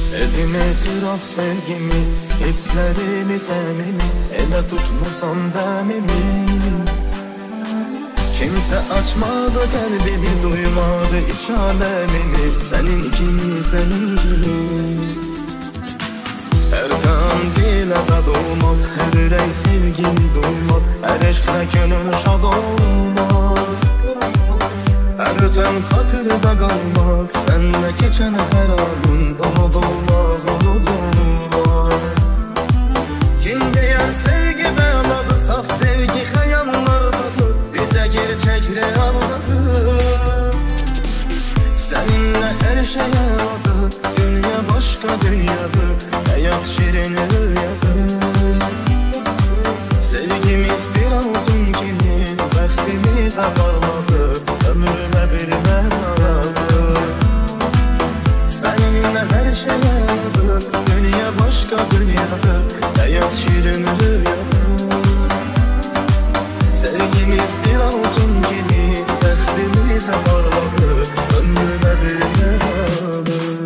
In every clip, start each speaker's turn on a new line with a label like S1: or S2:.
S1: Edim etiraf sevgimi, hislerimi sevmemi, ele tutmasam demimi. Kimse açmadı kalbimi, duymadı iç alemimi, senin için senin gibi. Her kan dile de doğmaz, her yürek sevgin duymaz, her eşkle gönül şad olmaz. Her öten hatırda kalmaz, senle geçen her anın unutulmaz, unutulmaz. Kim diyen sevgi beladı, saf sevgi hayanlardadır, bize gerçek realdadır. Seninle her şey yaradı, dünya başka dünyadır, hayat şirin rüyadır. Sevgimiz bir altın gibi, bəxtimize parladı, ömrüme bir mənadır. Seninle her şey yaradı, dünya başka dünyadır, hayat şirin rüyadır. Sevgimiz bir altın gibi, bəxtimize parladı, ömrüme bir mənadır.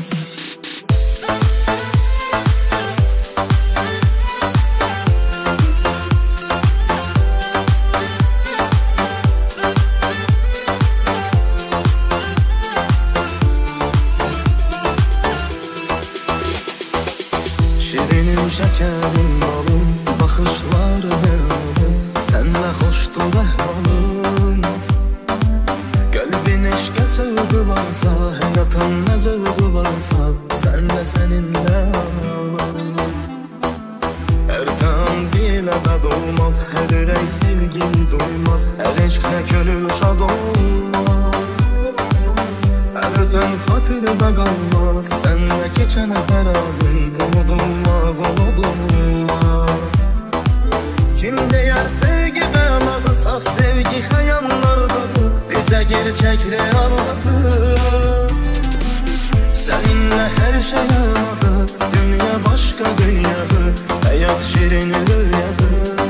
S1: Şirinim, şekerim, balım, bakışları helalım, senle hoştur ehvalım. Kalbin eşke sövgü varsa, hayatın ne zövgü varsa, senle seninle alalım. Her kan dile de doğmaz, her yürek sevgin duymaz, her eşkle gönül şad olmaz. Her öten hatırda kalmaz, senle geçen her anın unutulmaz, unutulmaz. Kim diyer sevgi beladı, saf sevgi hayanlardadır, bize gerçek realdadır. Seninle her şey yaradı, dünya başka dünyadır, hayat şirin rüyadır.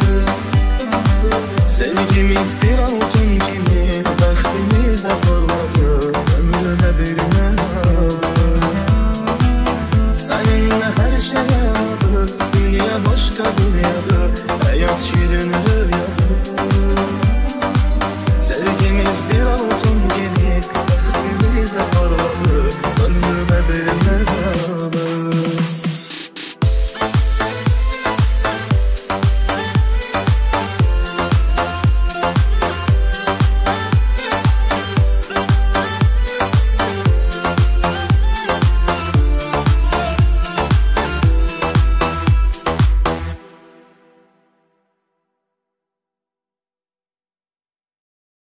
S1: Sevgimiz bir altın gibi, bəxtimize parladı, ömrüne bir mənadır. Seninle her şey yaradı, dünya başka dünyadır,